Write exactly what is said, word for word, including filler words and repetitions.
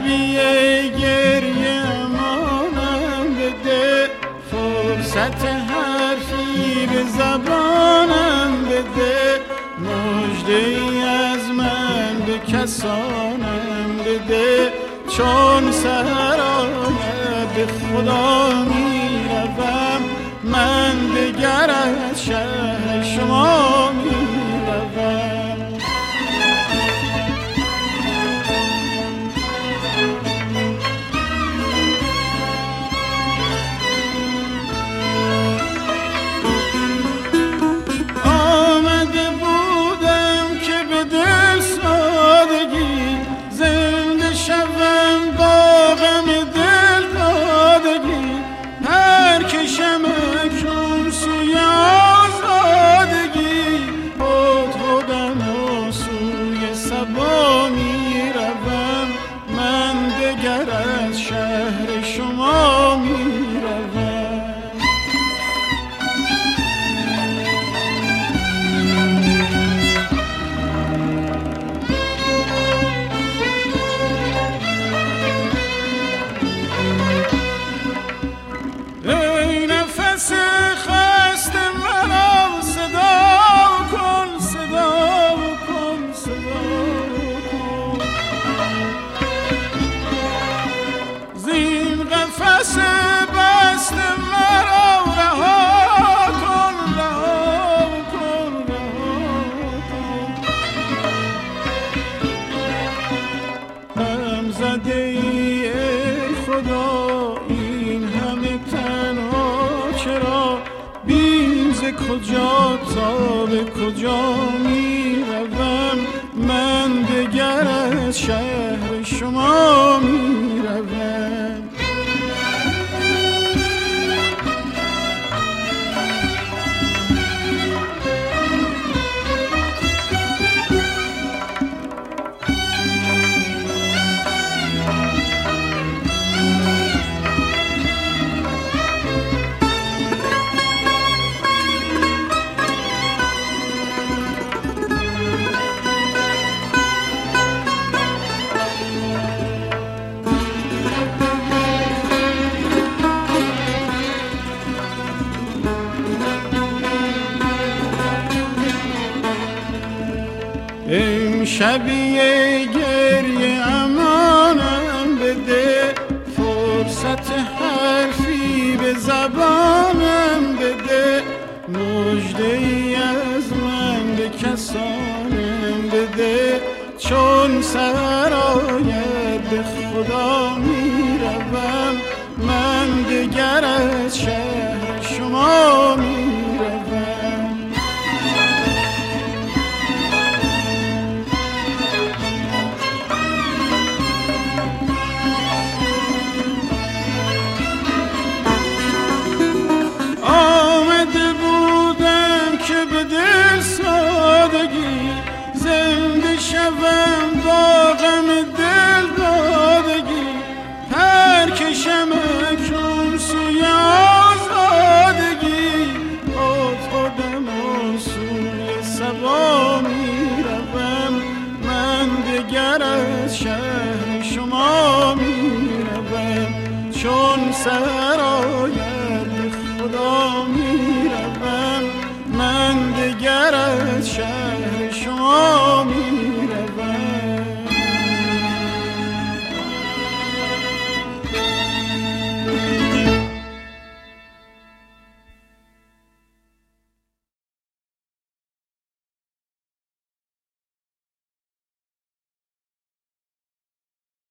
شبیه گریه مانم بده، فرصت حرفی به زبانم بده، مژده‌ای از من به کسانم بده. چون سحر آید به خدا می روم، من دگر از شهر شما می روم. کجا تا به کجا می روم، من دگر از شهر شما می روم. شبیه گریه امانم بده، فرصت حرفی به زبانم بده، مژده‌ای از من به کسانم بده. چون سحر آید به خدا می روم، من دگر از شهر شما می روم. آمده بودم که به دل سادگی زنده شوم، با غم دل دادگی پرکشم اکنون سوی آزادگی. افتادم و سوی صبا می روم، من دگر از شهر شما می روم. چون سحر آید